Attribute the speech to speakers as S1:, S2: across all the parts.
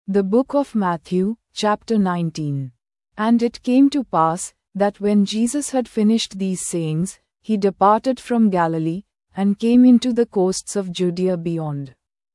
S1: The book of Matthew, chapter 19. And it came to pass, that when Jesus had finished these sayings, he departed from Galilee, and came into the coasts of Judea beyond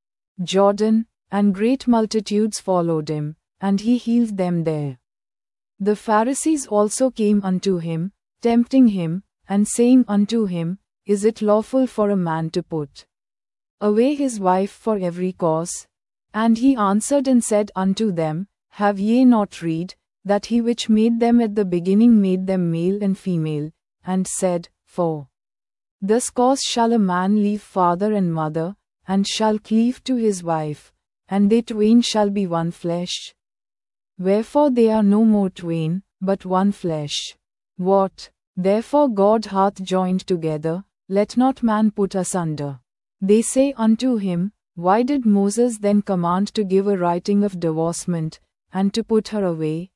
S1: Jordan, and great multitudes followed him, and he healed them there. The Pharisees also came unto him, tempting him, and saying unto him, Is it lawful for a man to put away his wife for every cause? And he answered and said unto them, Have ye not read, that he which made them at the beginning made them male and female, and said, For this cause shall a man leave father and mother, and shall cleave to his wife, and they twain shall be one flesh? Wherefore they are no more twain, but one flesh. What therefore God hath joined together, let not man put asunder. They say unto him, Why did Moses then command to give a writing of divorcement, and to put her away?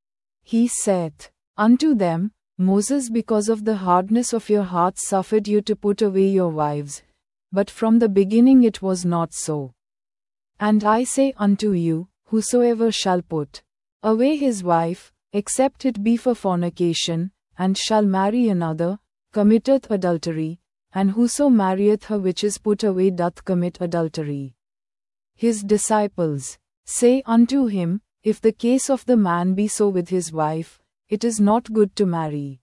S1: He saith unto them, Moses because of the hardness of your hearts suffered you to put away your wives, but from the beginning it was not so. And I say unto you, whosoever shall put away his wife, except it be for fornication, and shall marry another, committeth adultery, and whoso marrieth her which is put away doth commit adultery. His disciples say unto him, If the case of the man be so with his wife, it is not good to marry.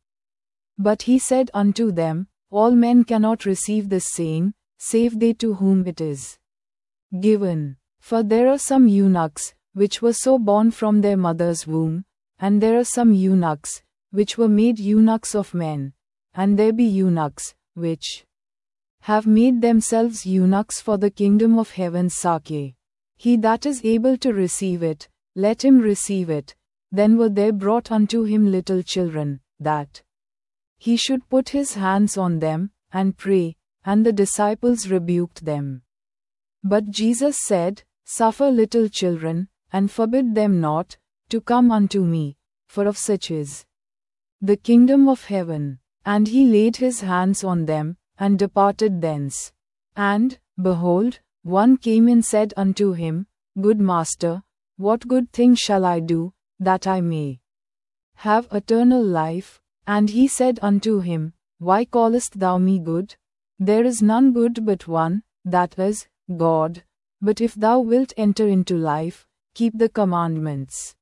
S1: But he said unto them, All men cannot receive this saying, save they to whom it is given. For there are some eunuchs, which were so born from their mother's womb, and there are some eunuchs, which were made eunuchs of men, and there be eunuchs, which have made themselves eunuchs for the kingdom of heaven's sake. He that is able to receive it, let him receive it. Then were there brought unto him little children, that he should put his hands on them, and pray, and the disciples rebuked them. But Jesus said, Suffer little children, and forbid them not, to come unto me, for of such is the kingdom of heaven. And he laid his hands on them, and departed thence. And, behold, one came and said unto him, Good Master, what good thing shall I do, that I may have eternal life? And he said unto him, Why callest thou me good? There is none good but one, that is, God. But if thou wilt enter into life, keep the commandments.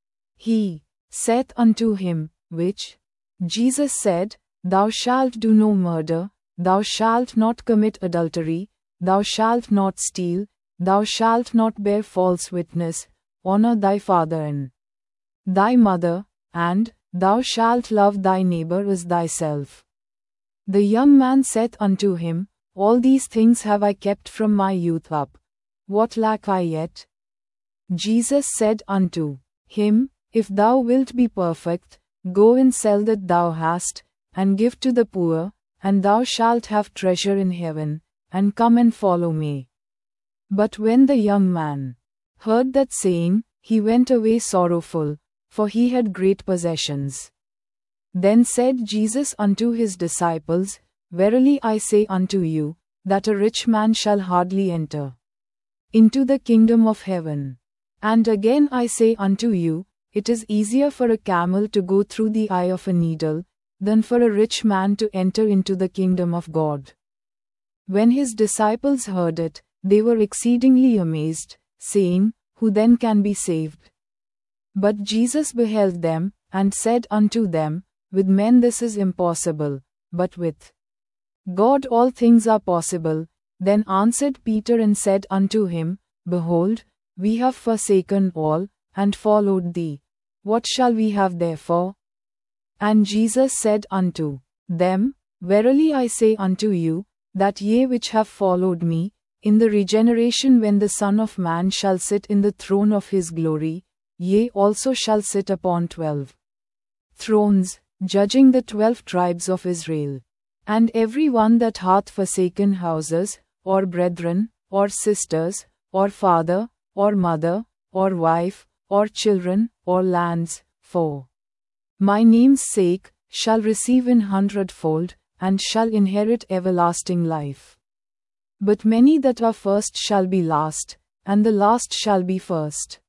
S1: He saith unto him, Which? Jesus said, Thou shalt do no murder, thou shalt not commit adultery, thou shalt not steal, thou shalt not bear false witness, honor thy father and thy mother, and thou shalt love thy neighbor as thyself. The young man saith unto him, All these things have I kept from my youth up. What lack I yet? Jesus said unto him, If thou wilt be perfect, go and sell that thou hast, and give to the poor, and thou shalt have treasure in heaven, and come and follow me. But when the young man heard that saying, he went away sorrowful, for he had great possessions. Then said Jesus unto his disciples, Verily I say unto you, that a rich man shall hardly enter into the kingdom of heaven. And again I say unto you, it is easier for a camel to go through the eye of a needle, than for a rich man to enter into the kingdom of God. When his disciples heard it, they were exceedingly amazed, saying, Who then can be saved? But Jesus beheld them, and said unto them, With men this is impossible, but with God all things are possible. Then answered Peter and said unto him, Behold, we have forsaken all, and followed thee. What shall we have therefore? And Jesus said unto them, Verily I say unto you, that ye which have followed me, in the regeneration when the Son of Man shall sit in the throne of his glory, ye also shall sit upon 12 thrones, judging the 12 tribes of Israel. And every one that hath forsaken houses, or brethren, or sisters, or father, or mother, or wife, or children, or lands, for my name's sake, shall receive an 100-fold, and shall inherit everlasting life. But many that are first shall be last, and the last shall be first.